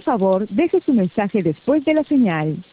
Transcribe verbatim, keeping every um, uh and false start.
Por favor, deje su mensaje después de la señal.